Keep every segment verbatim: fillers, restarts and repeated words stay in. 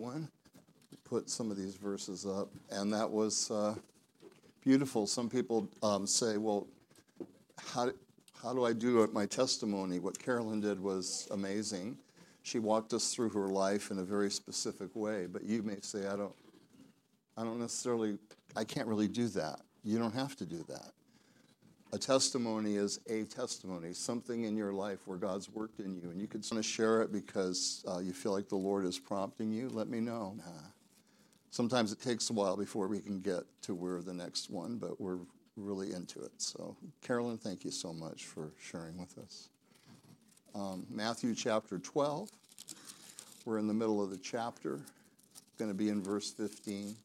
one. Put some of these verses up, and that was uh, beautiful. Some people um, say, well, how, how do I do it? My testimony? What Carolyn did was amazing. She walked us through her life in a very specific way, but you may say, I don't, I don't necessarily, I can't really do that. You don't have to do that. A testimony is a testimony, something in your life where God's worked in you, and you could want to share it because uh, you feel like the Lord is prompting you. Let me know. Uh, sometimes it takes a while before we can get to where the next one, but we're really into it. So, Carolyn, thank you so much for sharing with us. Um, Matthew chapter twelve. We're in the middle of the chapter. Going to be in verse fifteen.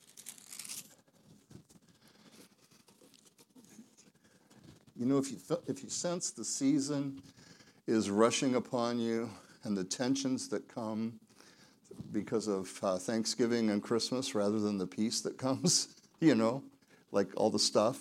You know, if you if you sense the season is rushing upon you and the tensions that come because of uh, Thanksgiving and Christmas rather than the peace that comes, you know, like all the stuff.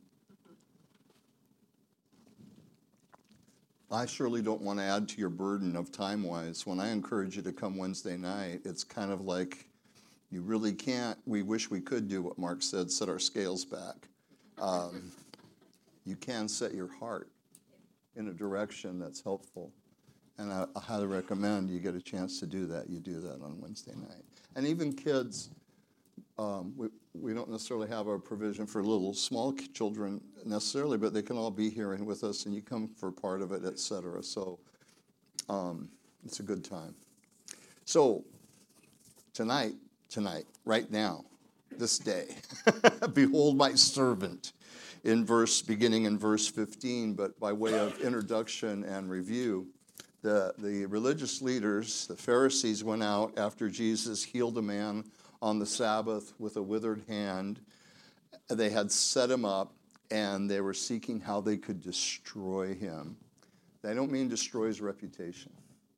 I surely don't want to add to your burden of time-wise. When I encourage you to come Wednesday night, it's kind of like you really can't. We wish we could do what Mark said, set our scales back. Um, you can set your heart in a direction that's helpful. And I, I highly recommend you get a chance to do that. You do that on Wednesday night. And even kids, um, we, we don't necessarily have a provision for little small children necessarily, but they can all be here and with us, and you come for part of it, et cetera. So um, it's a good time. So tonight, tonight, right now, this day, behold my servant, in verse, beginning in verse fifteen, but by way of introduction and review, the, the religious leaders, the Pharisees, went out after Jesus healed a man on the Sabbath with a withered hand. They had set him up, and they were seeking how they could destroy him. They don't mean destroy his reputation.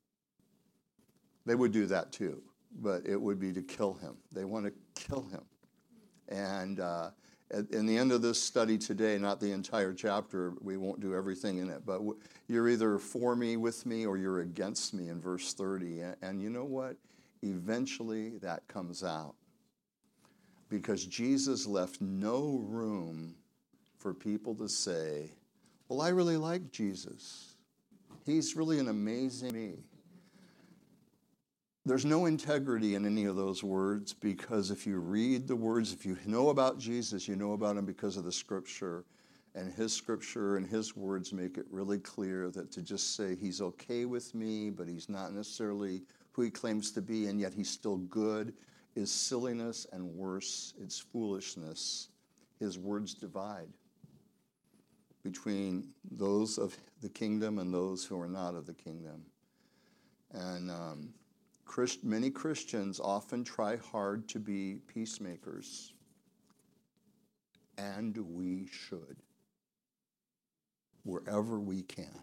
They would do that too, but it would be to kill him. They want to kill him. And uh, at, in the end of this study today, not the entire chapter, we won't do everything in it, but w- you're either for me, with me, or you're against me in verse thirty. And, and you know what? Eventually that comes out. Because Jesus left no room for people to say, well, I really like Jesus. He's really an amazing me. There's no integrity in any of those words, because if you read the words, if you know about Jesus, you know about him because of the scripture. And his scripture and his words make it really clear that to just say he's okay with me, but he's not necessarily who he claims to be, and yet he's still good, is silliness, and worse, it's foolishness. His words divide between those of the kingdom and those who are not of the kingdom. And um, Christ, many Christians often try hard to be peacemakers, and we should, wherever we can,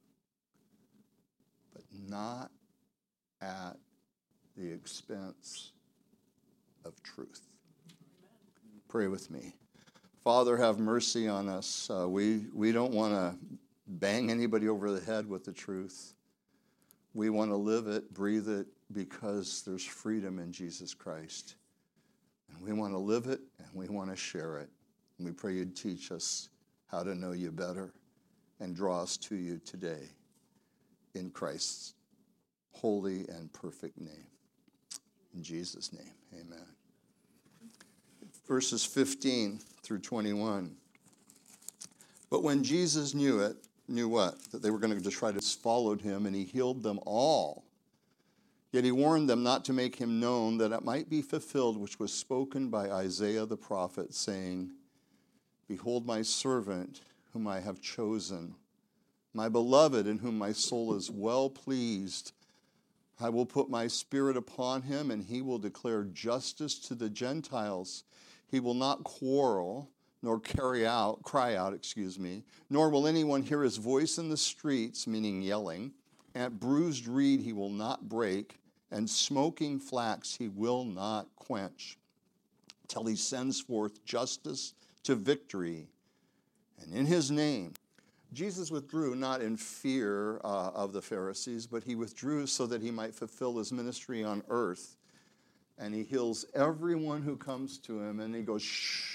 but not at the expense of truth. Pray with me. Father, have mercy on us. Uh, we, we don't want to bang anybody over the head with the truth. We want to live it, breathe it, because there's freedom in Jesus Christ. And we want to live it, and we want to share it. And we pray you'd teach us how to know you better and draw us to you today in Christ's holy and perfect name. In Jesus' name, amen. Verses fifteen through twenty-one. But when Jesus knew it, knew what? That they were going to try to followed him, and he healed them all. Yet he warned them not to make him known, that it might be fulfilled which was spoken by Isaiah the prophet, saying, behold my servant, whom I have chosen, my beloved, in whom my soul is well pleased. I will put my spirit upon him, and he will declare justice to the Gentiles. He will not quarrel, nor carry out, cry out, excuse me, nor will anyone hear his voice in the streets, meaning yelling. At bruised reed he will not break, and smoking flax he will not quench, till he sends forth justice to victory. And in his name, Jesus withdrew not in fear uh, of the Pharisees, but he withdrew so that he might fulfill his ministry on earth. And he heals everyone who comes to him, and he goes, shh,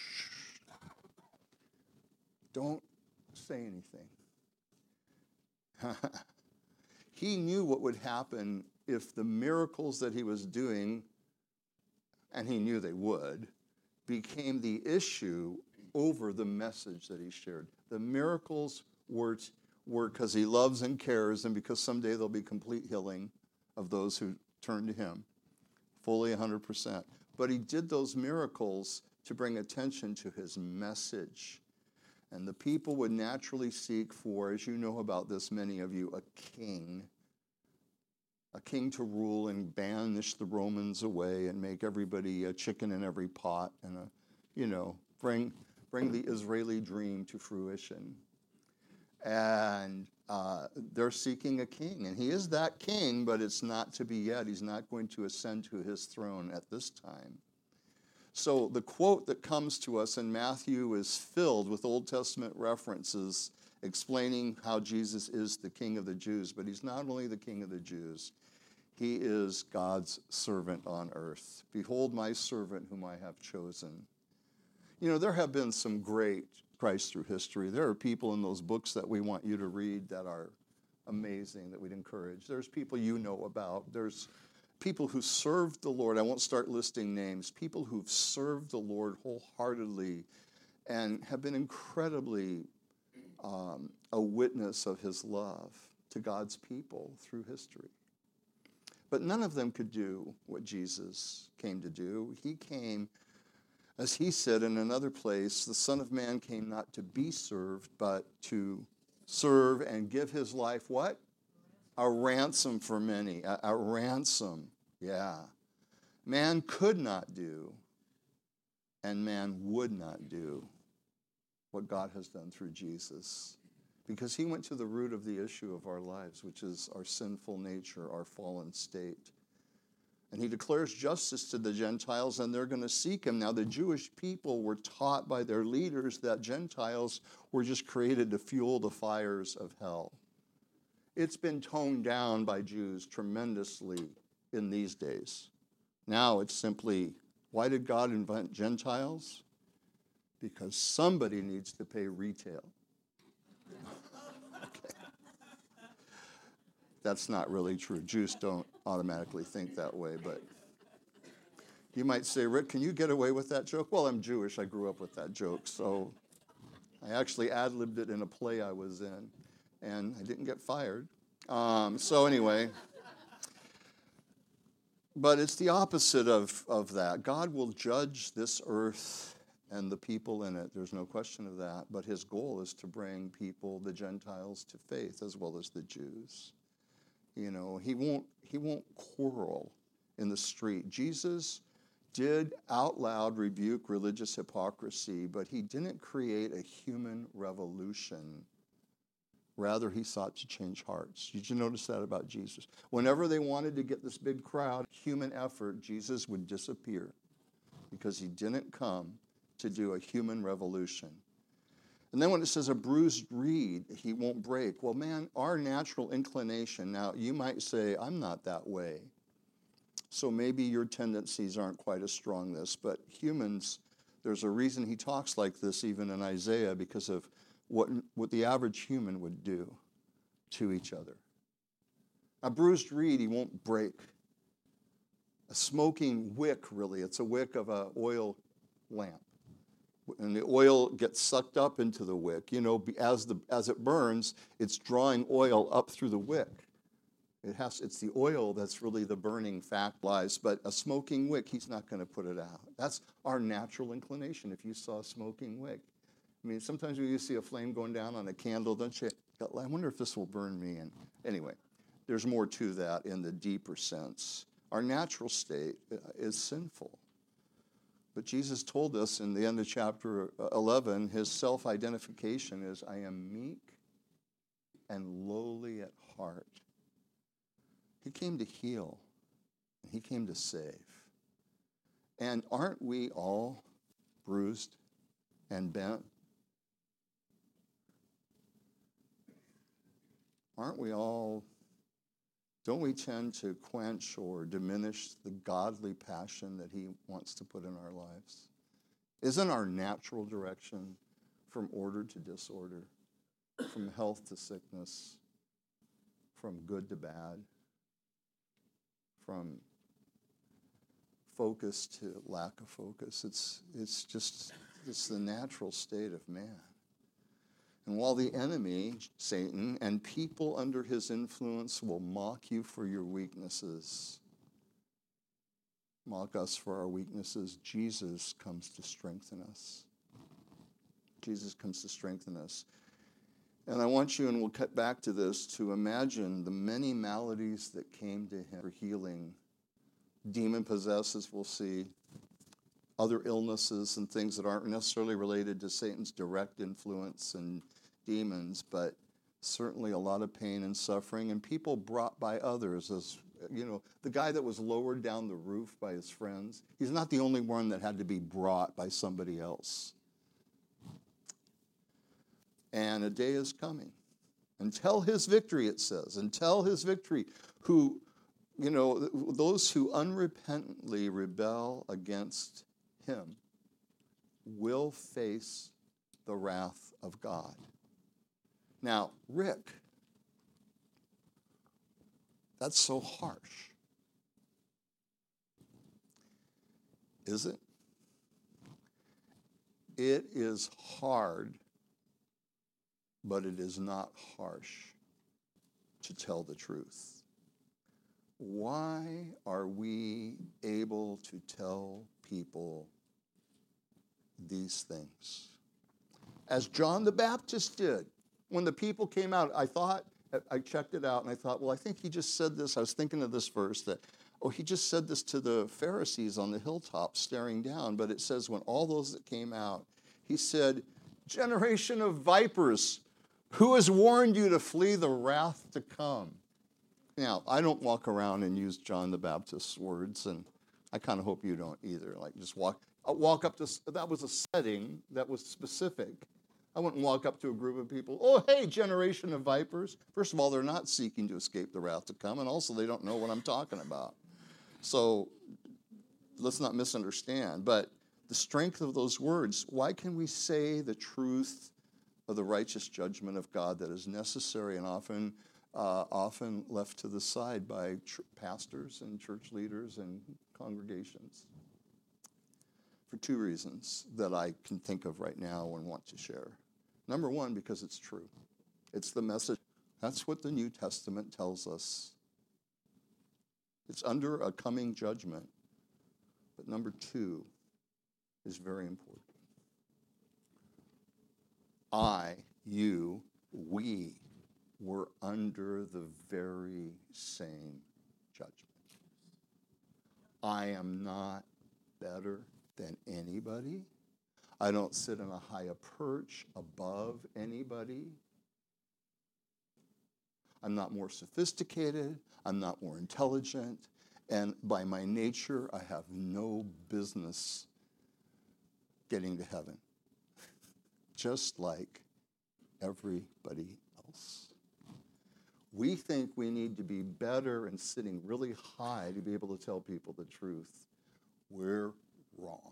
don't say anything. He knew what would happen if the miracles that he was doing, and he knew they would, became the issue over the message that he shared. The miracles were were because he loves and cares, and because someday there'll be complete healing of those who turn to him, fully one hundred percent. But he did those miracles to bring attention to his message. And the people would naturally seek for, as you know about this, many of you, a king. A king to rule and banish the Romans away and make everybody a chicken in every pot and, a, you know, bring, bring the Israeli dream to fruition. And uh, they're seeking a king. And he is that king, but it's not to be yet. He's not going to ascend to his throne at this time. So the quote that comes to us in Matthew is filled with Old Testament references explaining how Jesus is the King of the Jews. But he's not only the King of the Jews, he is God's servant on earth. Behold my servant whom I have chosen. You know, there have been some great Christ through history. There are people in those books that we want you to read that are amazing, that we'd encourage. There's people you know about. There's people who served the Lord. I won't start listing names. People who've served the Lord wholeheartedly and have been incredibly um, a witness of his love to God's people through history. But none of them could do what Jesus came to do. He came, as he said in another place, the Son of Man came not to be served, but to serve and give his life what? A ransom for many. A, a ransom, yeah. Man could not do, and man would not do what God has done through Jesus. Because he went to the root of the issue of our lives, which is our sinful nature, our fallen state. And he declares justice to the Gentiles, and they're going to seek him. Now, the Jewish people were taught by their leaders that Gentiles were just created to fuel the fires of hell. It's been toned down by Jews tremendously in these days. Now it's simply, why did God invent Gentiles? Because somebody needs to pay retail. Okay. That's not really true. Jews don't automatically think that way, but you might say, Rick, can you get away with that joke? Well, I'm Jewish. I grew up with that joke, so I actually ad-libbed it in a play I was in, and I didn't get fired. Um, so anyway, but it's the opposite of, of that. God will judge this earth and the people in it. There's no question of that. But his goal is to bring people, the Gentiles, to faith as well as the Jews. You know, he won't, he won't quarrel in the street. Jesus did out loud rebuke religious hypocrisy, but he didn't create a human revolution. Rather, he sought to change hearts. Did you notice that about Jesus? Whenever they wanted to get this big crowd, human effort, Jesus would disappear because he didn't come to do a human revolution. And then when it says a bruised reed, he won't break. Well, man, our natural inclination, now you might say, I'm not that way. So maybe your tendencies aren't quite as strong this, but humans, there's a reason he talks like this even in Isaiah because of what, what the average human would do to each other. A bruised reed, he won't break. A smoking wick, really, it's a wick of an oil lamp. And the oil gets sucked up into the wick. You know, as the as it burns, it's drawing oil up through the wick. It has, it's the oil that's really the burning fact lies. But a smoking wick, he's not going to put it out. That's our natural inclination if you saw a smoking wick. I mean, sometimes when you see a flame going down on a candle, don't you? I wonder if this will burn me. And anyway, there's more to that in the deeper sense. Our natural state is sinful. But Jesus told us in the end of chapter eleven, his self-identification is, I am meek and lowly at heart. He came to heal, and he came to save. And aren't we all bruised and bent? Aren't we all don't we tend to quench or diminish the godly passion that he wants to put in our lives? Isn't our natural direction from order to disorder, from health to sickness, from good to bad, from focus to lack of focus? It's, it's just, it's the natural state of man. And while the enemy, Satan, and people under his influence will mock you for your weaknesses, mock us for our weaknesses, Jesus comes to strengthen us. Jesus comes to strengthen us. And I want you, and we'll cut back to this, to imagine the many maladies that came to him for healing. Demon possesses, we'll see, other illnesses and things that aren't necessarily related to Satan's direct influence and demons, but certainly a lot of pain and suffering, and people brought by others. As you know, the guy that was lowered down the roof by his friends, he's not the only one that had to be brought by somebody else. And a day is coming. Until his victory, it says, until his victory, who, you know, those who unrepentantly rebel against him will face the wrath of God. Now, Rick, that's so harsh. Is it? It is hard, but it is not harsh to tell the truth. Why are we able to tell people these things? As John the Baptist did. When the people came out, I thought, I checked it out, and I thought, well, I think he just said this. I was thinking of this verse that, oh, he just said this to the Pharisees on the hilltop staring down. But it says, when all those that came out, he said, generation of vipers, who has warned you to flee the wrath to come? Now, I don't walk around and use John the Baptist's words, and I kind of hope you don't either. Like, just walk, I'll walk up to, that was a setting that was specific. I wouldn't walk up to a group of people, oh, hey, generation of vipers. First of all, they're not seeking to escape the wrath to come, and also they don't know what I'm talking about. So let's not misunderstand. But the strength of those words, why can we say the truth of the righteous judgment of God that is necessary and often uh, often left to the side by tr- pastors and church leaders and congregations? For two reasons that I can think of right now and want to share. Number one, because it's true. It's the message. That's what the New Testament tells us. It's under a coming judgment. But number two is very important. I, you, we were under the very same judgment. I am not better than anybody. I don't sit in a higher perch above anybody. I'm not more sophisticated. I'm not more intelligent. And by my nature, I have no business getting to heaven. Just like everybody else. We think we need to be better and sitting really high to be able to tell people the truth. We're wrong.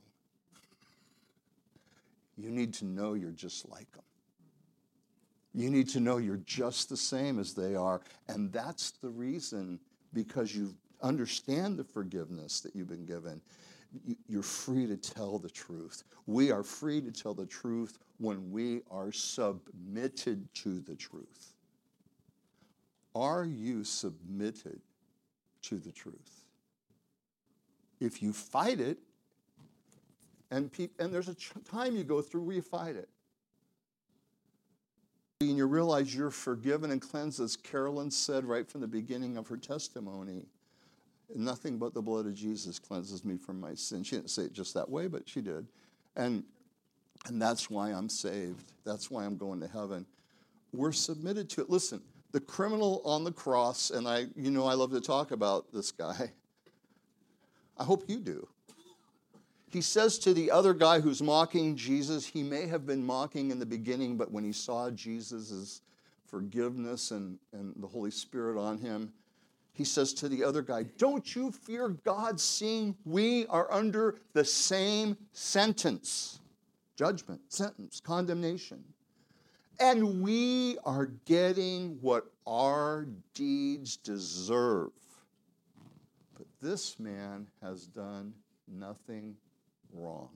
You need to know you're just like them. You need to know you're just the same as they are. And that's the reason, because you understand the forgiveness that you've been given, you're free to tell the truth. We are free to tell the truth when we are submitted to the truth. Are you submitted to the truth? If you fight it, and, pe- and there's a ch- time you go through where you fight it, and you realize you're forgiven and cleansed, as Carolyn said right from the beginning of her testimony. Nothing but the blood of Jesus cleanses me from my sin. She didn't say it just that way, but she did. And, and that's why I'm saved. That's why I'm going to heaven. We're submitted to it. Listen, the criminal on the cross, and I, you know, I love to talk about this guy. I hope you do. He says to the other guy who's mocking Jesus, he may have been mocking in the beginning, but when he saw Jesus' forgiveness and, and the Holy Spirit on him, he says to the other guy, don't you fear God, seeing we are under the same sentence, judgment, sentence, condemnation. And we are getting what our deeds deserve. But this man has done nothing wrong.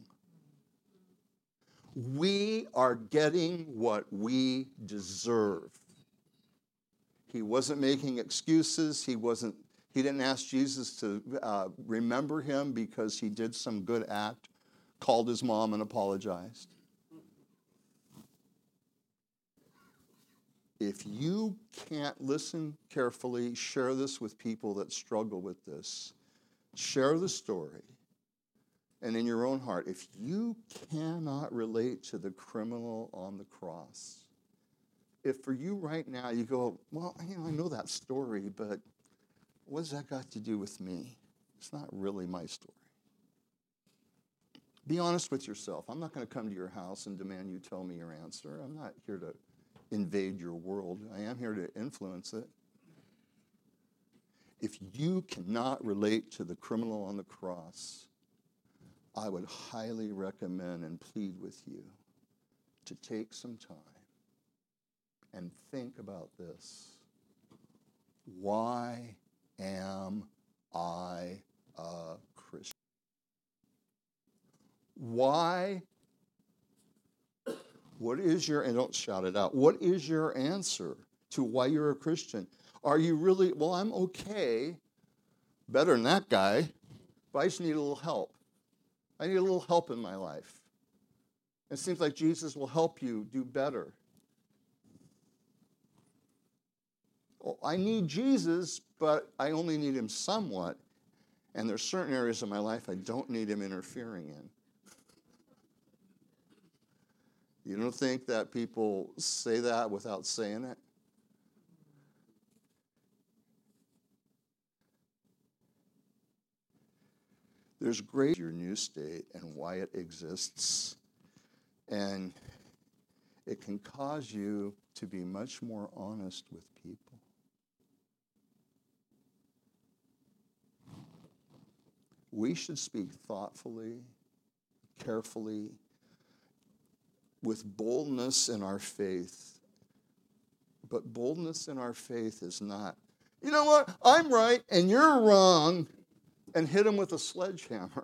We are getting what we deserve. He wasn't making excuses. He wasn't. He didn't ask Jesus to uh, remember him because he did some good act, called his mom and apologized. If you can't listen carefully, share this with people that struggle with this. Share the story. And in your own heart, if you cannot relate to the criminal on the cross, if for you right now you go, well, you know, I know that story, but what's that got to do with me? It's not really my story. Be honest with yourself. I'm not going to come to your house and demand you tell me your answer. I'm not here to invade your world. I am here to influence it. If you cannot relate to the criminal on the cross, I would highly recommend and plead with you to take some time and think about this. Why am I a Christian? Why? What is your, and don't shout it out, what is your answer to why you're a Christian? Are you really, well, I'm okay, better than that guy, but I just need a little help. I need a little help in my life. It seems like Jesus will help you do better. Well, I need Jesus, but I only need him somewhat, and there's certain areas of my life I don't need him interfering in. You don't think that people say that without saying it? There's great your new state and why it exists. And it can cause you to be much more honest with people. We should speak thoughtfully, carefully, with boldness in our faith. But boldness in our faith is not, you know what, I'm right and you're wrong, and hit him with a sledgehammer.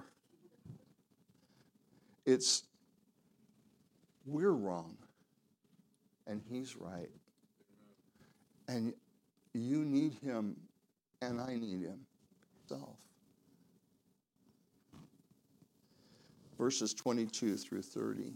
It's, we're wrong and he's right. And you need him and I need him. Self. Verses twenty-two through thirty.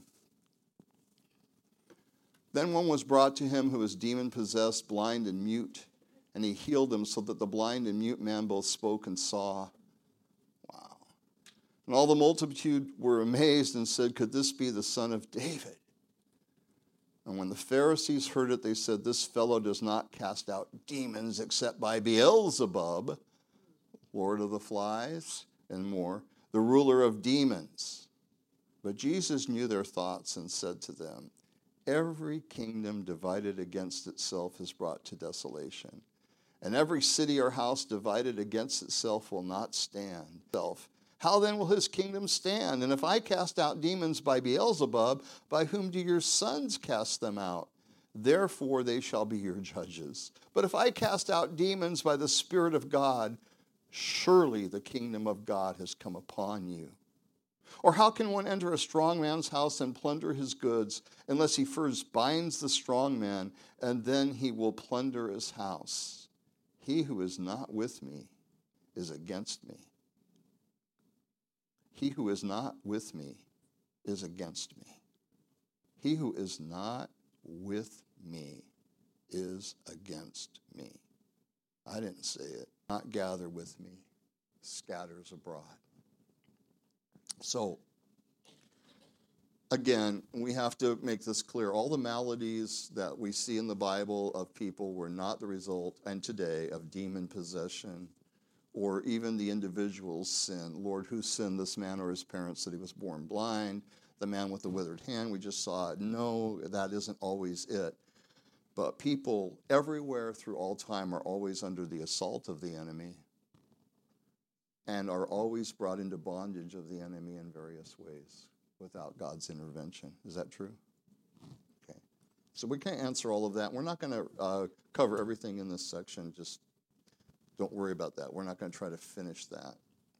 Then one was brought to him who was demon-possessed, blind and mute, and he healed him so that the blind and mute man both spoke and saw. Wow. And all the multitude were amazed and said, could this be the son of David? And when the Pharisees heard it, they said, this fellow does not cast out demons except by Beelzebub, Lord of the flies, and more, the ruler of demons. But Jesus knew their thoughts and said to them, every kingdom divided against itself is brought to desolation, and every city or house divided against itself will not stand. How then will his kingdom stand? And if I cast out demons by Beelzebub, by whom do your sons cast them out? Therefore they shall be your judges. But if I cast out demons by the Spirit of God, surely the kingdom of God has come upon you. Or how can one enter a strong man's house and plunder his goods unless he first binds the strong man, and then he will plunder his house? He who is not with me is against me. He who is not with me is against me. He who is not with me is against me. I didn't say it. Not gather with me, scatters abroad. So, again, we have to make this clear. All the maladies that we see in the Bible of people were not the result, and today, of demon possession or even the individual's sin. Lord, who sinned, this man or his parents, that he was born blind? The man with the withered hand, we just saw it. No, that isn't always it. But people everywhere through all time are always under the assault of the enemy and are always brought into bondage of the enemy in various ways without God's intervention. Is that true? Okay. So we can't answer all of that. We're not going to uh, cover everything in this section. Just don't worry about that. We're not going to try to finish that.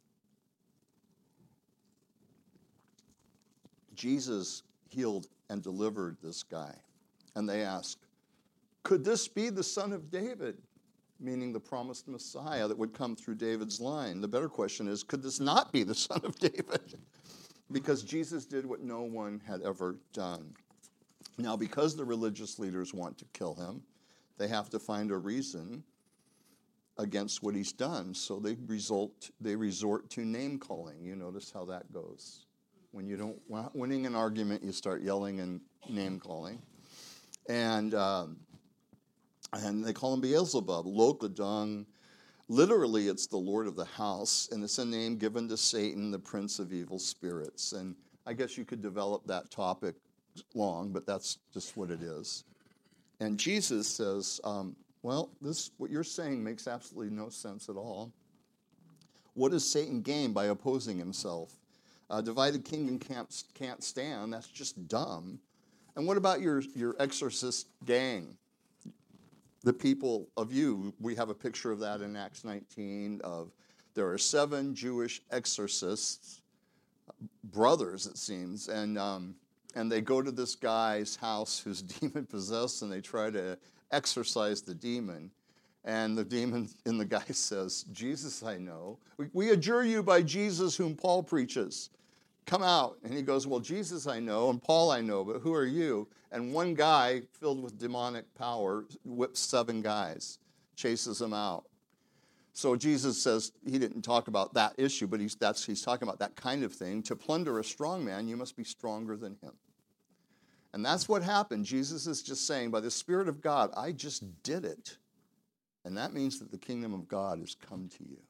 Jesus healed and delivered this guy. And they asked, could this be the son of David? Meaning the promised Messiah that would come through David's line. The better question is, could this not be the son of David? Because Jesus did what no one had ever done. Now, because the religious leaders want to kill him, they have to find a reason against what he's done. So they result, they resort to name calling. You notice how that goes. When you don't, when winning an argument, you start yelling and name calling. And um, and they call him Beelzebub, Logadung. Literally, it's the Lord of the house, and it's a name given to Satan, the prince of evil spirits. And I guess you could develop that topic long, but that's just what it is. And Jesus says, um, well, this what you're saying makes absolutely no sense at all. What does Satan gain by opposing himself? A divided kingdom can't, can't stand. That's just dumb. And what about your, your exorcist gang? The people of you, we have a picture of that in Acts nineteen. Of there are seven Jewish exorcists, brothers it seems, and um, and they go to this guy's house who's demon possessed, and they try to exorcise the demon. And the demon in the guy says, Jesus I know. We, we adjure you by Jesus whom Paul preaches. Come out. And he goes, well, Jesus I know, and Paul I know, but who are you? And one guy filled with demonic power whips seven guys, chases them out. So Jesus says he didn't talk about that issue, but he's, that's, he's talking about that kind of thing. To plunder a strong man, you must be stronger than him. And that's what happened. Jesus is just saying, by the Spirit of God, I just did it. And that means that the kingdom of God has come to you.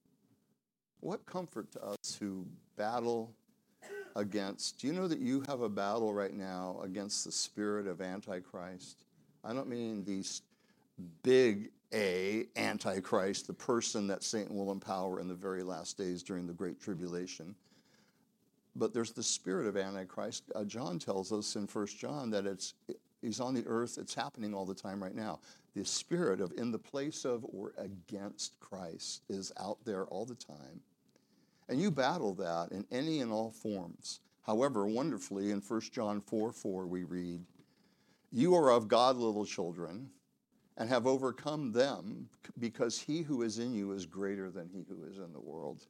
What comfort to us who battle against, do you know that you have a battle right now against the spirit of Antichrist? I don't mean these big A, Antichrist, the person that Satan will empower in the very last days during the Great Tribulation. But there's the spirit of Antichrist. Uh, John tells us in First John that it's he's on the earth. It's happening all the time right now. The spirit of in the place of or against Christ is out there all the time. And you battle that in any and all forms. However, wonderfully, in First John four four, we read, you are of God, little children, and have overcome them, because he who is in you is greater than he who is in the world.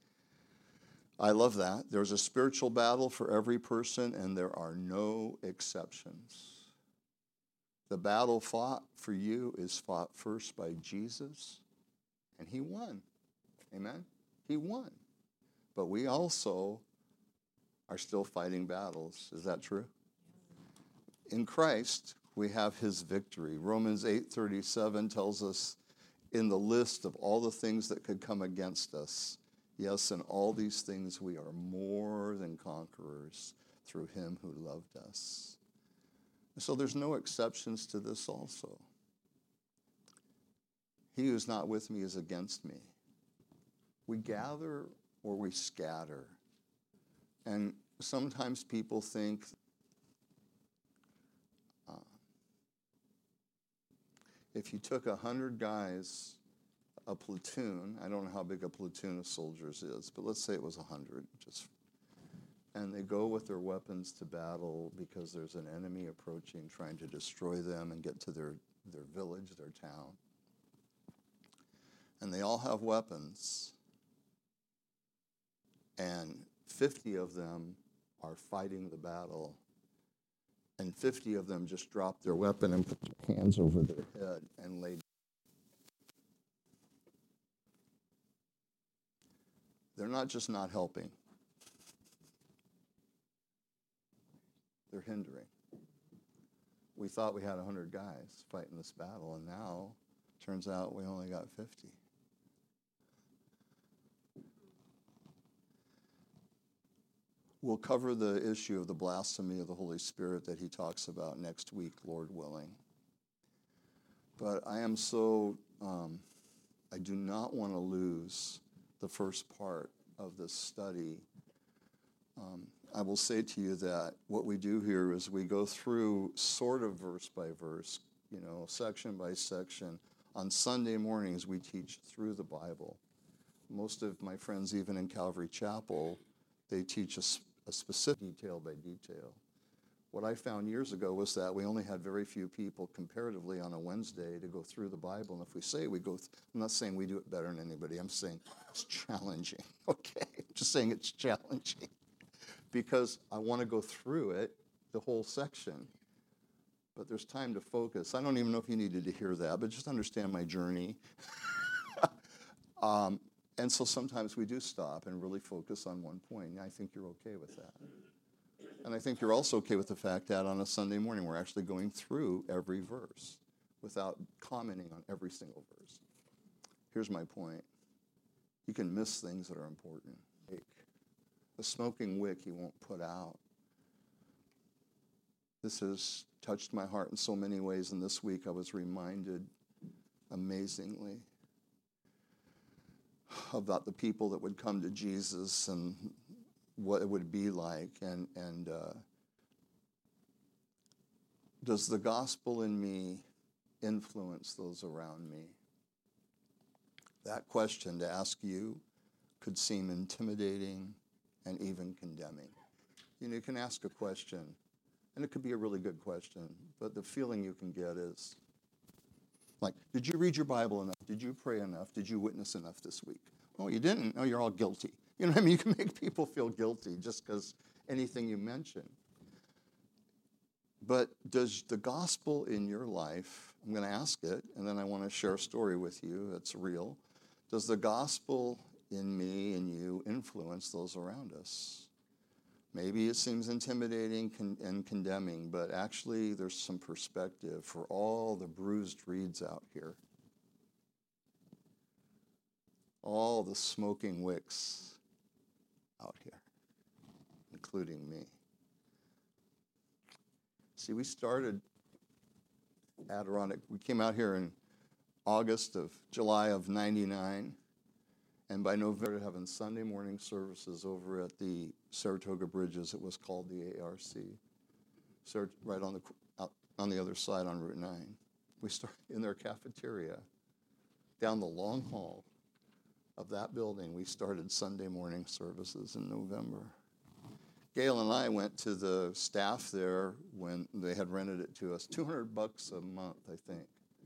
I love that. There's a spiritual battle for every person, and there are no exceptions. The battle fought for you is fought first by Jesus, and he won. Amen? He won. But we also are still fighting battles. Is that true? In Christ, we have his victory. Romans eight thirty-seven tells us in the list of all the things that could come against us, yes, in all these things we are more than conquerors through him who loved us. So there's no exceptions to this also. He who's not with me is against me. We gather or we scatter. And sometimes people think uh, if you took a hundred guys, a platoon, I don't know how big a platoon of soldiers is, but let's say it was a hundred, just, and they go with their weapons to battle because there's an enemy approaching, trying to destroy them and get to their, their village, their town. And they all have weapons. And fifty of them are fighting the battle. And fifty of them just drop their weapon and put their hands over their head and lay down. They're not just not helping. They're hindering. We thought we had one hundred guys fighting this battle, and now turns out we only got fifty. We'll cover the issue of the blasphemy of the Holy Spirit that he talks about next week, Lord willing. But I am so, um, I do not want to lose the first part of this study. Um, I will say to you that what we do here is we go through sort of verse by verse, you know, section by section. On Sunday mornings, we teach through the Bible. Most of my friends, even in Calvary Chapel, they teach a, a specific detail by detail. What I found years ago was that we only had very few people comparatively on a Wednesday to go through the Bible. And if we say we go, th- I'm not saying we do it better than anybody. I'm saying it's challenging, okay? I'm just saying it's challenging because I want to go through it, the whole section. But there's time to focus. I don't even know if you needed to hear that, but just understand my journey. um, and so sometimes we do stop and really focus on one point. And I think you're okay with that. And I think you're also okay with the fact that on a Sunday morning, we're actually going through every verse without commenting on every single verse. Here's my point. You can miss things that are important. A smoking wick he won't put out. This has touched my heart in so many ways, and this week I was reminded amazingly about the people that would come to Jesus and what it would be like, and and uh, does the gospel in me influence those around me? That question to ask you could seem intimidating and even condemning. You know, you can ask a question, and it could be a really good question, but the feeling you can get is like, did you read your Bible enough? Did you pray enough? Did you witness enough this week? Oh, you didn't? Oh, you're all guilty. You know what I mean? You can make people feel guilty just because anything you mention. But does the gospel in your life, I'm going to ask it, and then I want to share a story with you that's real. Does the gospel in me and you influence those around us? Maybe it seems intimidating con- and condemning, but actually there's some perspective for all the bruised reeds out here. All the smoking wicks out here, including me. See, we started Adirondack. We came out here in August of, July of ninety-nine, and by November, having Sunday morning services over at the Saratoga Bridges. It was called the A R C, Sar- right on the out, on the other side on Route nine. We started in their cafeteria, down the long hall of that building. We started Sunday morning services in November. Gail and I went to the staff there when they had rented it to us, two hundred bucks a month, I think,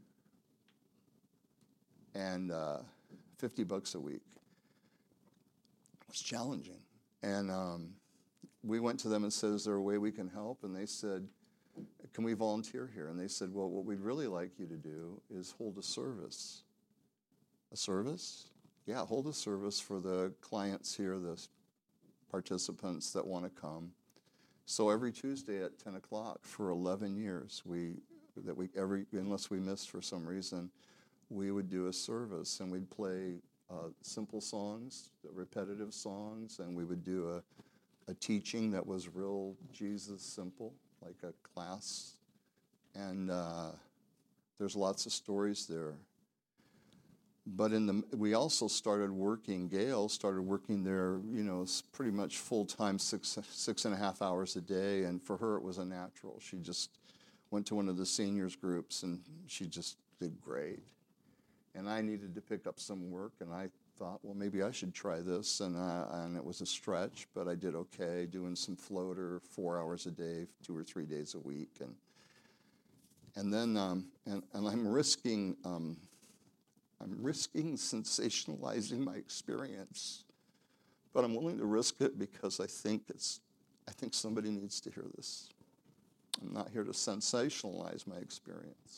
and uh, fifty bucks a week. It was challenging. And um, we went to them and said, is there a way we can help? And they said, can we volunteer here? And they said, well, what we'd really like you to do is hold a service. A service? Yeah, hold a service for the clients here, the participants that want to come. So every Tuesday at ten o'clock for eleven years, we that we every unless we missed for some reason, we would do a service, and we'd play uh, simple songs, repetitive songs, and we would do a, a teaching that was real Jesus simple, like a class. And uh, there's lots of stories there. But in the, we also started working, Gail started working there, you know, pretty much full-time, six, six and a half hours a day. And for her, it was a natural. She just went to one of the seniors groups, and she just did great. And I needed to pick up some work, and I thought, well, maybe I should try this. And, uh, and it was a stretch, but I did okay, doing some floater four hours a day, two or three days a week. And and then, um, and, and I'm risking... Um, I'm risking sensationalizing my experience, but I'm willing to risk it because I think it's, I think somebody needs to hear this. I'm not here to sensationalize my experience.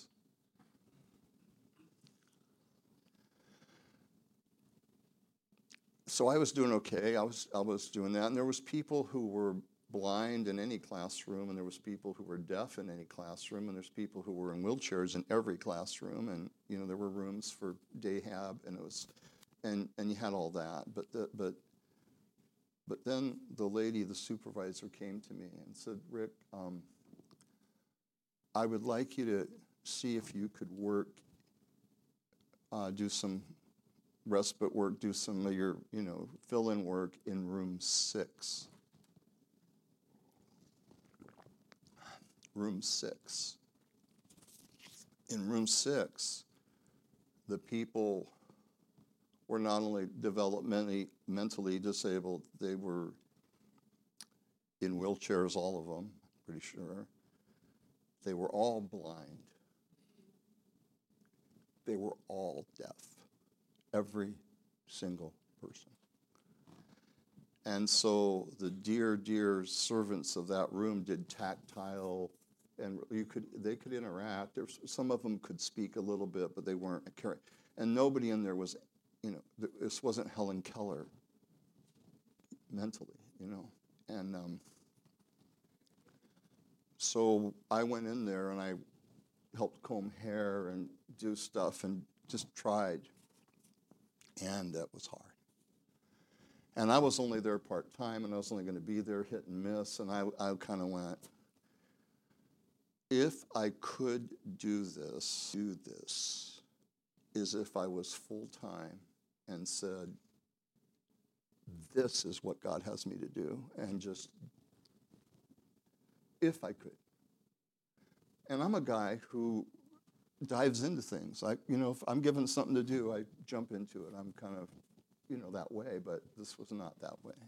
So I was doing okay. I was I was doing that, and there was people who were blind in any classroom, and there was people who were deaf in any classroom, and there's people who were in wheelchairs in every classroom, and you know there were rooms for Dahab, and it was, and and you had all that, but the, but but then the lady, the supervisor, came to me and said, Rick, um, I would like you to see if you could work uh, do some respite work, do some of your, you know, fill-in work in room six. Room six. In room six, the people were not only developmentally, mentally disabled, they were in wheelchairs, all of them, pretty sure. They were all blind. They were all deaf. Every single person. And so the dear, dear servants of that room did tactile, and you could they could interact. There's, some of them could speak a little bit, but they weren't carrying. And nobody in there was, you know, this wasn't Helen Keller mentally, you know. And um, so I went in there and I helped comb hair and do stuff and just tried. And that was hard. And I was only there part-time, and I was only going to be there hit and miss, and I, I kind of went, if I could do this, do this, is if I was full-time and said, this is what God has me to do, and just, if I could. And I'm a guy who dives into things. Like, you know, if I'm given something to do, I jump into it. I'm kind of, you know, that way, but this was not that way.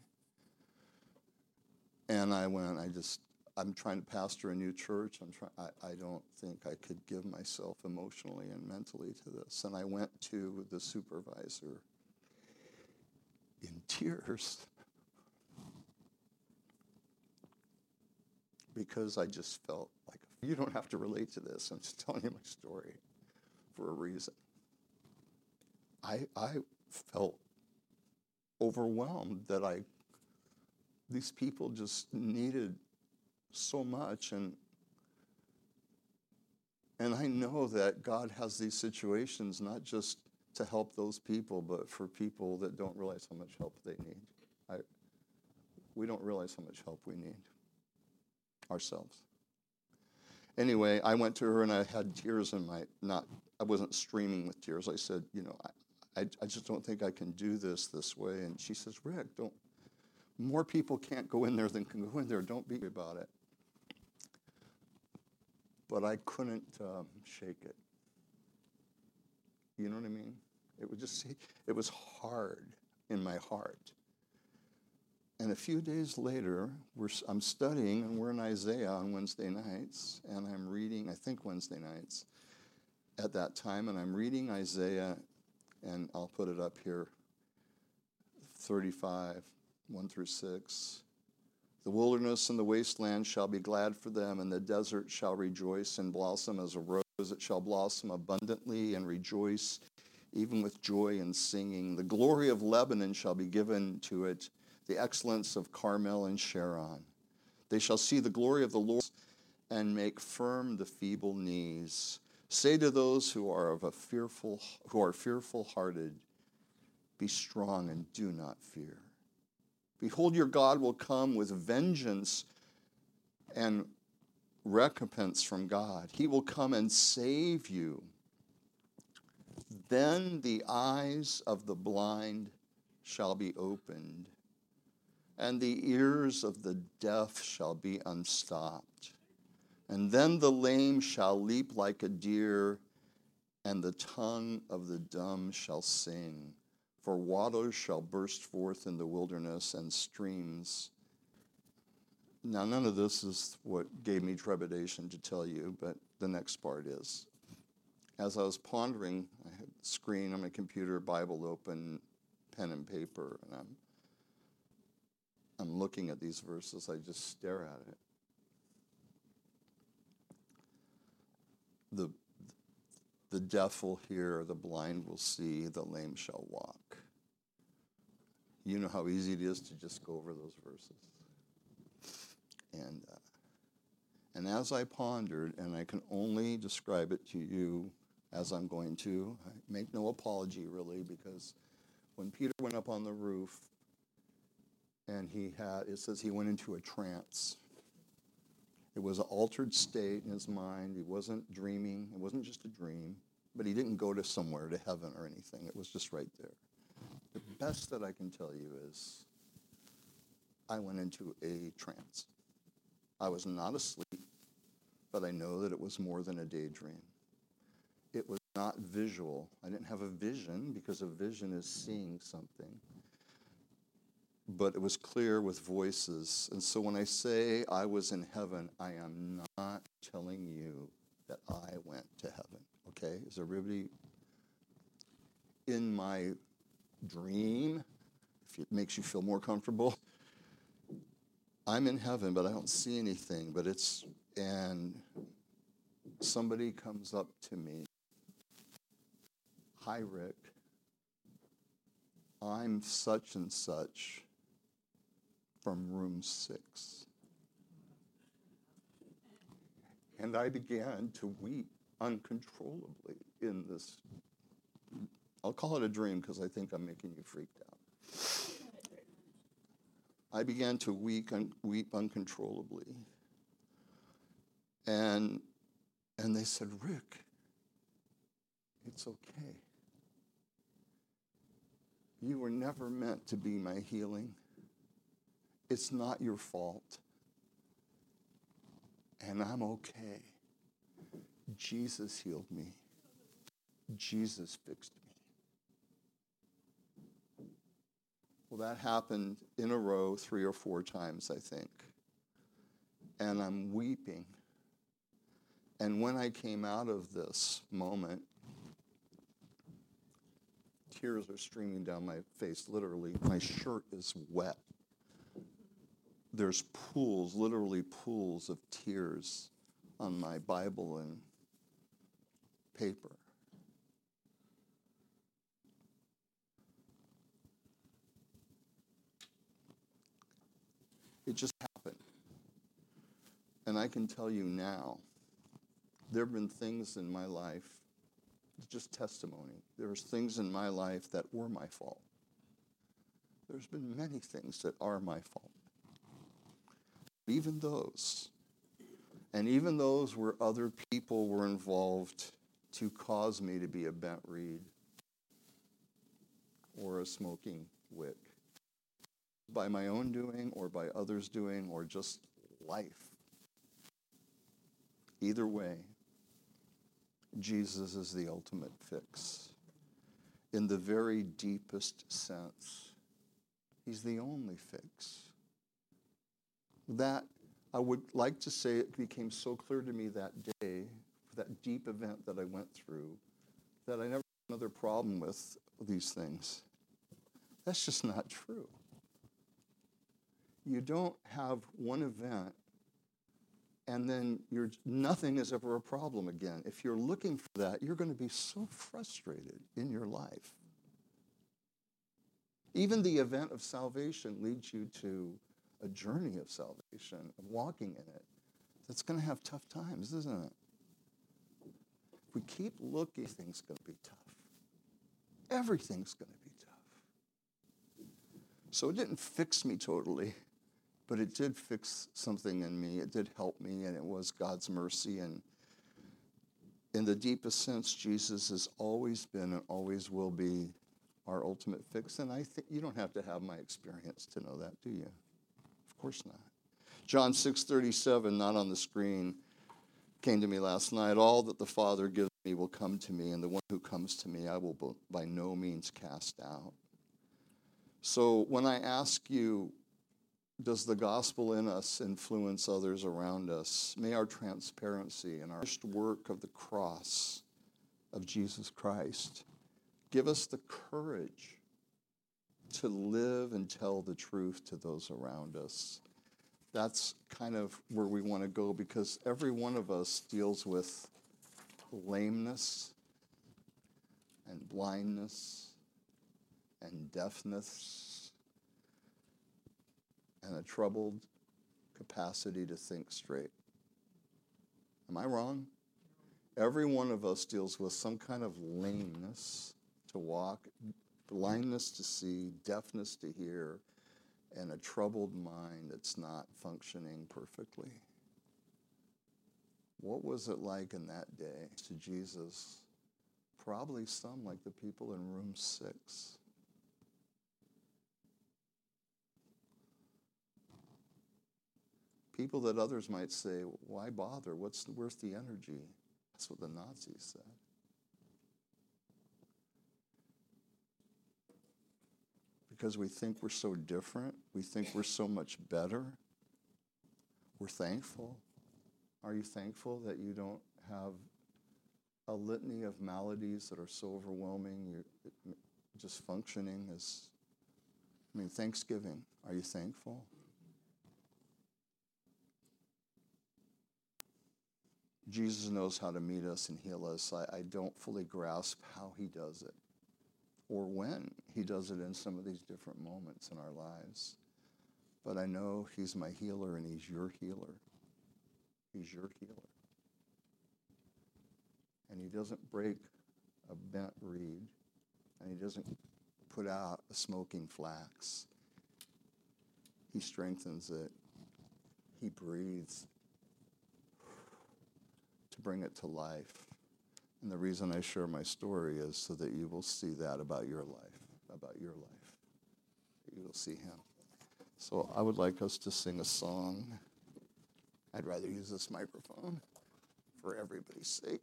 And I went, I just, I'm trying to pastor a new church. I'm trying, I, I don't think I could give myself emotionally and mentally to this. And I went to the supervisor in tears because I just felt like, you don't have to relate to this. I'm just telling you my story for a reason. I I felt overwhelmed that I these people just needed so much, and and I know that God has these situations not just to help those people, but for people that don't realize how much help they need. I we don't realize how much help we need ourselves. Anyway, I went to her and I had tears in my, not, I wasn't streaming with tears. I said, you know, I, I, I just don't think I can do this this way. And she says, Rick, don't, more people can't go in there than can go in there. Don't be about it. But I couldn't um, shake it. You know what I mean? It was just, it was hard in my heart. And a few days later, we're, I'm studying, and we're in Isaiah on Wednesday nights, and I'm reading, I think Wednesday nights, at that time, and I'm reading Isaiah, and I'll put it up here, thirty-five, one through six. The wilderness and the wasteland shall be glad for them, and the desert shall rejoice and blossom as a rose. It shall blossom abundantly and rejoice, even with joy and singing. The glory of Lebanon shall be given to it, the excellence of Carmel and Sharon. They shall see the glory of the Lord and make firm the feeble knees. Say to those who are of a fearful, who are fearful-hearted, be strong and do not fear. Behold, your God will come with vengeance and recompense from God. He will come and save you. Then the eyes of the blind shall be opened, and the ears of the deaf shall be unstopped. And then the lame shall leap like a deer, and the tongue of the dumb shall sing. For waters shall burst forth in the wilderness, and streams. Now, none of this is what gave me trepidation to tell you, but the next part is. As I was pondering, I had a screen on my computer, Bible open, pen and paper, and I'm I'm looking at these verses, I just stare at it. The, the deaf will hear, the blind will see, the lame shall walk. You know how easy it is to just go over those verses. And, uh, and as I pondered, and I can only describe it to you as I'm going to, I make no apology really, because when Peter went up on the roof, and he had, it says he went into a trance. It was an altered state in his mind. He wasn't dreaming. It wasn't just a dream. But he didn't go to somewhere, to heaven or anything. It was just right there. The best that I can tell you is I went into a trance. I was not asleep, but I know that it was more than a daydream. It was not visual. I didn't have a vision, because a vision is seeing something. But it was clear with voices. And so when I say I was in heaven, I am not telling you that I went to heaven. Okay? Is everybody in my dream? If it makes you feel more comfortable. I'm in heaven, but I don't see anything. But it's, and somebody comes up to me. Hi, Rick. I'm such and such from room six. And I began to weep uncontrollably in this, I'll call it a dream because I think I'm making you freaked out. I began to weep, un- weep uncontrollably. And, and they said, Rick, it's okay. You were never meant to be my healing. It's not your fault. And I'm okay. Jesus healed me. Jesus fixed me. Well, that happened in a row three or four times, I think. And I'm weeping. And when I came out of this moment, tears are streaming down my face, literally. My shirt is wet. There's pools, literally pools of tears on my Bible and paper. It just happened. And I can tell you now, there have been things in my life, it's just testimony. There's things in my life that were my fault. There's been many things that are my fault. Even those, and even those where other people were involved to cause me to be a bent reed or a smoking wick, by my own doing or by others' doing or just life. Either way, Jesus is the ultimate fix. In the very deepest sense, he's the only fix. That, I would like to say, it became so clear to me that day, that deep event that I went through, that I never had another problem with these things. That's just not true. You don't have one event and then you're, nothing is ever a problem again. If you're looking for that, you're going to be so frustrated in your life. Even the event of salvation leads you to a journey of salvation, of walking in it. That's going to have tough times, isn't it? If we keep looking, everything's going to be tough. Everything's going to be tough. So it didn't fix me totally, but it did fix something in me. It did help me, and it was God's mercy. And in the deepest sense, Jesus has always been and always will be our ultimate fix. And I think you don't have to have my experience to know that, do you? Of course not. John six thirty-seven, not on the screen, came to me last night. All that the Father gives me will come to me, and the one who comes to me I will by no means cast out. So when I ask you, does the gospel in us influence others around us? May our transparency and our work of the cross of Jesus Christ give us the courage to live and tell the truth to those around us. That's kind of where we want to go, because every one of us deals with lameness and blindness and deafness and a troubled capacity to think straight. Am I wrong? Every one of us deals with some kind of lameness to walk, blindness to see, deafness to hear, and a troubled mind that's not functioning perfectly. What was it like in that day to Jesus Probably some like the people in room six. People that others might say, why bother? What's the, where's the energy? That's what the Nazis said. Because we think we're so different. We think we're so much better. We're thankful. Are you thankful that you don't have a litany of maladies that are so overwhelming? You're just functioning as, I mean, Thanksgiving. Are you thankful? Jesus knows how to meet us and heal us. I, I don't fully grasp how he does it or when he does it in some of these different moments in our lives. But I know he's my healer and he's your healer. He's your healer. And he doesn't break a bent reed, and he doesn't put out a smoking flax. He strengthens it. He breathes to bring it to life. And the reason I share my story is so that you will see that about your life, about your life. You will see him. So I would like us to sing a song. I'd rather use this microphone for everybody's sake.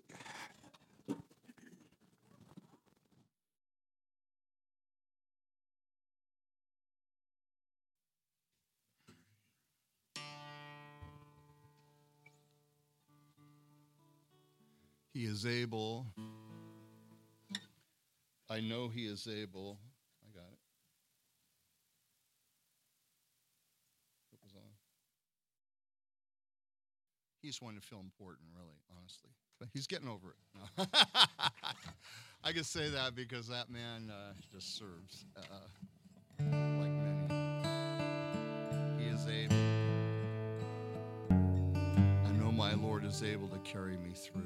He is able. I know he is able. I got it. It was on. He just wanted to feel important, really, honestly. But he's getting over it. No. I can say that because that man uh, just serves uh, like many. He is able. I know my Lord is able to carry me through.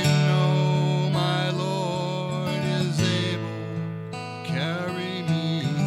Carry me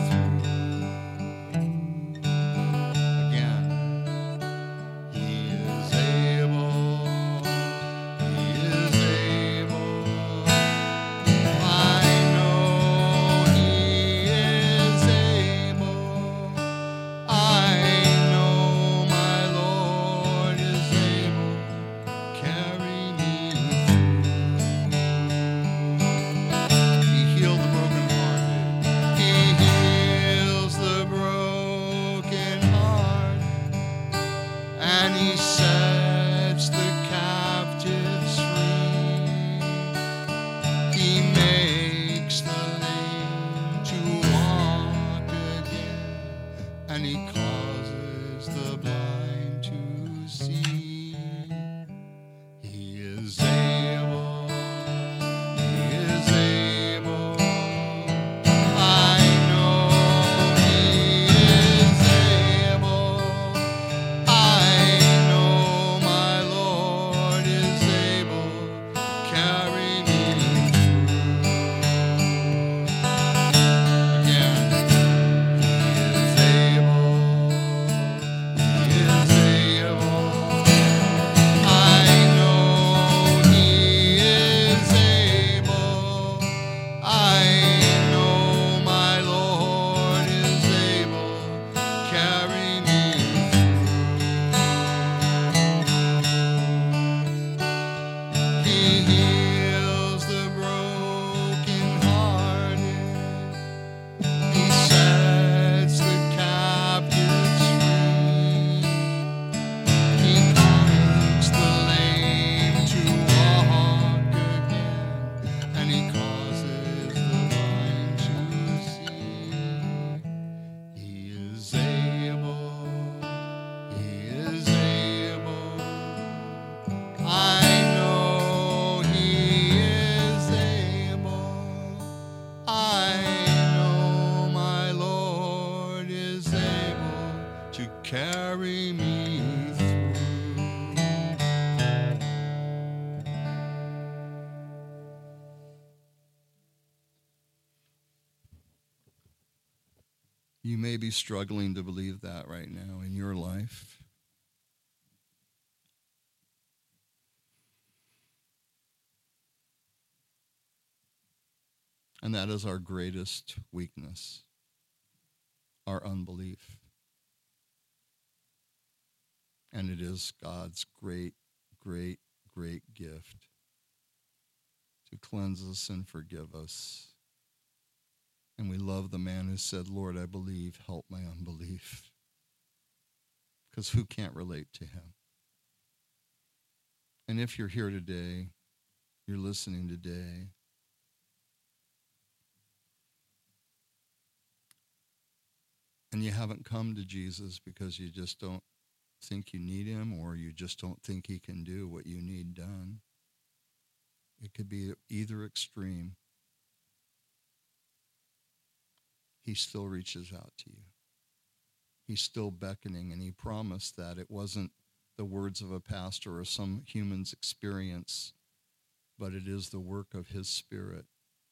You may be struggling to believe that right now in your life. And that is our greatest weakness, our unbelief. And it is God's great, great, great gift to cleanse us and forgive us. And we love the man who said, Lord, I believe, help my unbelief. Because who can't relate to him? And if you're here today, you're listening today, and you haven't come to Jesus because you just don't think you need him, or you just don't think he can do what you need done. It could be either extreme. He still reaches out to you. He's still beckoning, and he promised that it wasn't the words of a pastor or some human's experience, but it is the work of his Spirit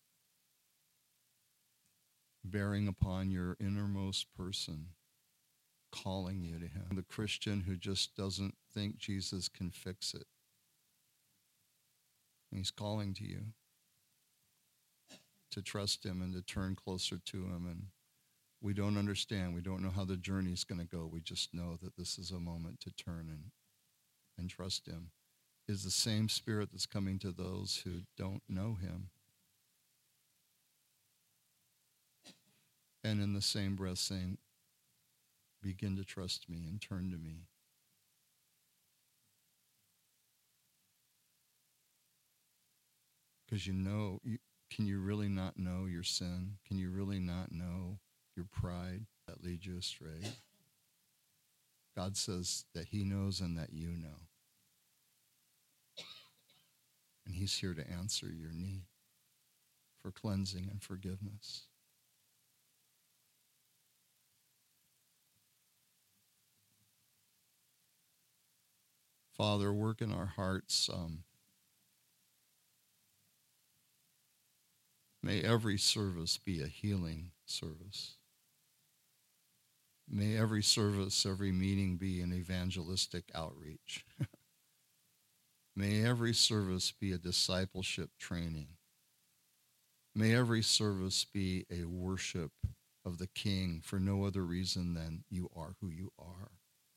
bearing upon your innermost person, calling you to him. The Christian who just doesn't think Jesus can fix it. He's calling to you to trust him and to turn closer to him. And we don't understand. We don't know how the journey's going to go. We just know that this is a moment to turn and, and trust him. Is the same Spirit that's coming to those who don't know him. And in the same breath saying, begin to trust me and turn to me. Because you know, you, can you really not know your sin? Can you really not know your pride that leads you astray? God says that he knows and that you know. And he's here to answer your need for cleansing and forgiveness. Father, work in our hearts. Um, may every service be a healing service. May every service, every meeting be an evangelistic outreach. May every service be a discipleship training. May every service be a worship of the King for no other reason than you are who you are.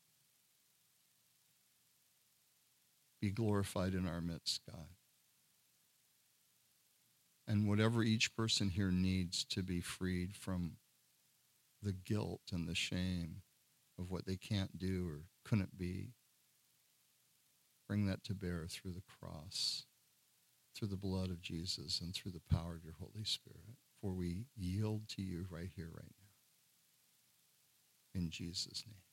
Be glorified in our midst, God. And whatever each person here needs to be freed from the guilt and the shame of what they can't do or couldn't be, bring that to bear through the cross, through the blood of Jesus, and through the power of your Holy Spirit. For we yield to you right here, right now. In Jesus' name.